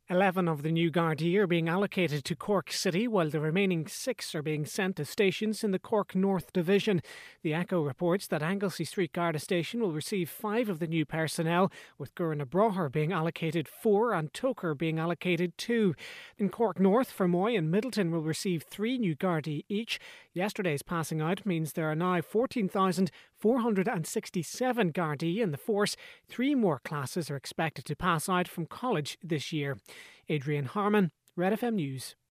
11 of the new Gardaí are being allocated to Cork City, while the remaining 6 are being sent to stations in the Cork North Division. The Echo reports that Anglesey Street Garda Station will receive 5 of the new personnel, with Gurranabraher being allocated 4 and Toker being allocated 2. In Cork North, Fermoy and Middleton will receive 3 new Gardaí each. Yesterday's passing out means there are now 14,467 Gardaí in the force. 3 more classes are expected to pass out from college this year. Adrian Harman, Red FM News.